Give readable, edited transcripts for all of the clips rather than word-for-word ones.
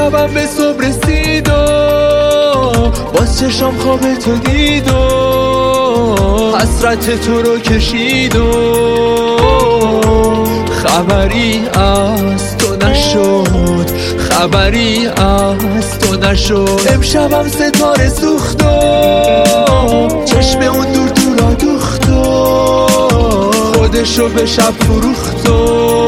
امشبم به صبح رسید و باز چشم خواب تو دید و حسرت تو رو کشید و خبری از تو نشد، خبری از تو نشد. امشبم ستاره سوخت و چشم اون دور دورا دوخت و خودشو به شب فروخت و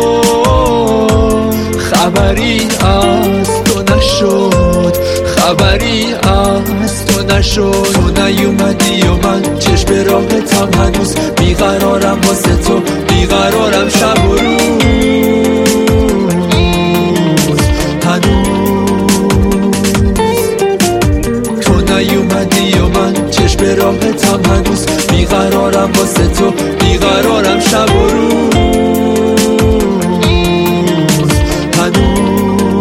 خبری از تو نشد، خبری از تو نشد. تو نیومدی و من چشم به راهتم هنوز بیقرارم واسه تو، بیقرارم شب و روز هنوز. تو نیومدی و من چشم به راهتم هنوز بیقرارم واسه تو، بیقرارم شب و روز هنوز.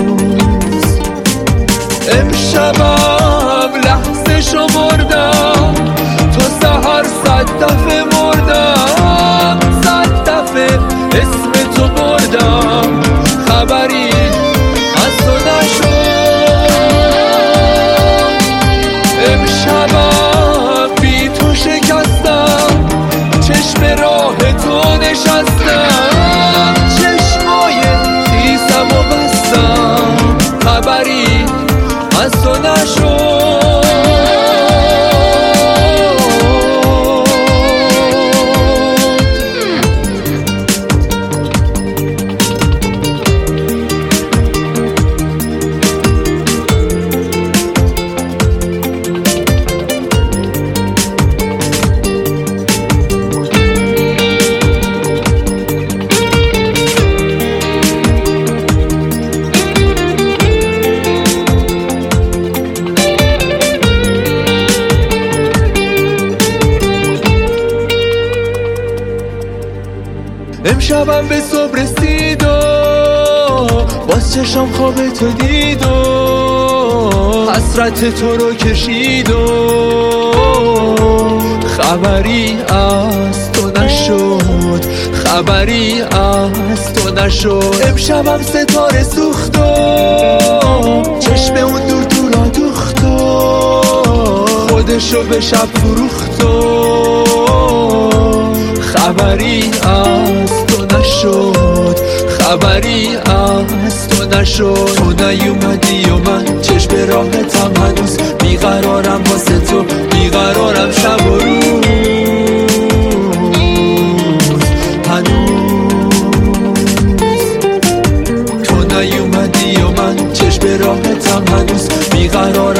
امشبم لحظه شمردم تا سحر 100 دفعه مردم، 100 دفعه اسم تو بردم، خبری از تو نشد. امشبم بی تو شکستم، چشم راه تو نشستم، چشمای خیسم و بستم، خبری از تو نشد. امشبم به صبح رسید و باز چشم خواب تو دید و حسرت تو رو کشید و خبری از تو نشد، خبری از تو نشد. امشبم ستاره سوخت و چشم اون دور دورا دوخت و خودشو به شب فروخت و خبری از تو نشد، خبری از تو نشد. تو نیومدی و من چشم به راهتم هنوز بیقرارم واسه تو، بیقرارم شب و روز هنوز. تو نیومدی و من چشم به راهتم هنوز بیقرارم